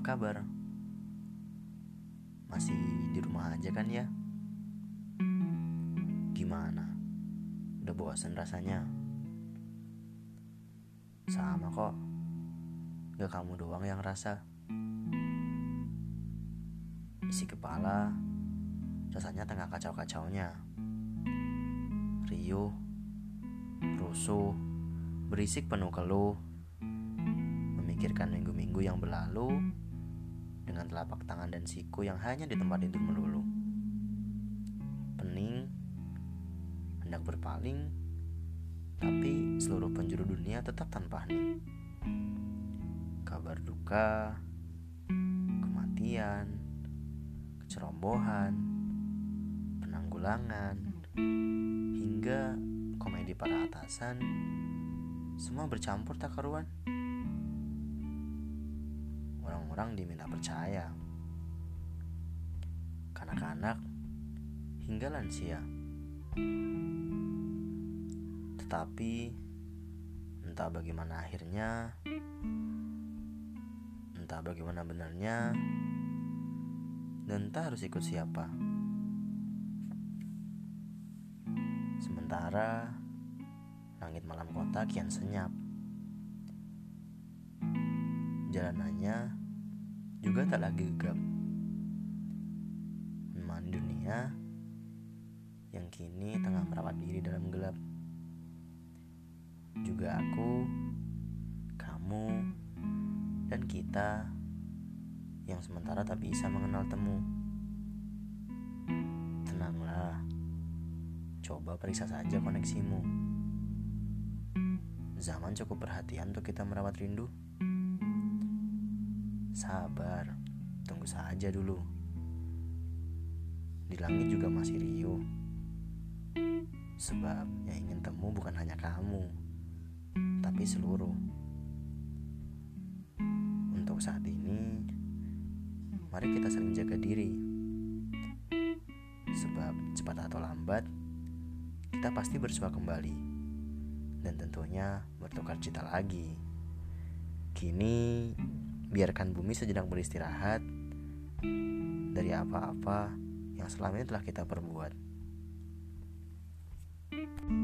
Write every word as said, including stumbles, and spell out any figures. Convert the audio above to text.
kabar? Masih di rumah aja kan ya? Gimana? Udah bosan rasanya? Sama kok, gak kamu doang yang rasa. Isi kepala rasanya tengah kacau-kacaunya. Riuh, rusuh, berisik penuh keluh. Memikirkan minggu-minggu yang berlalu dengan telapak tangan dan siku yang hanya di tempat tidur melulu. Pening, hendak berpaling, tapi seluruh penjuru dunia tetap tanpa hening. Kabar duka, kematian, kecerobohan, penanggulangan, hingga komedi para atasan, semua bercampur tak karuan. Orang-orang diminta percaya, kanak-kanak hingga lansia. Tetapi entah bagaimana akhirnya, entah bagaimana benarnya, dan entah harus ikut siapa. Sementara langit malam kota kian senyap. Jalanannya juga tak lagi gegap. Menemani dunia yang kini tengah merawat diri dalam gelap. Juga aku, kamu, dan kita yang sementara tak bisa mengenal temu. Tenanglah, coba periksa saja koneksimu. Zaman cukup perhatian untuk kita merawat rindu. Sabar, tunggu saja dulu. Di langit juga masih riuh. Sebab yang ingin temu bukan hanya kamu, tapi seluruh. Untuk saat ini, mari kita saling jaga diri. Sebab cepat atau lambat, kita pasti bersua kembali. Dan tentunya bertukar cita lagi. Kini, biarkan bumi sejenak beristirahat dari apa-apa yang selama ini telah kita perbuat.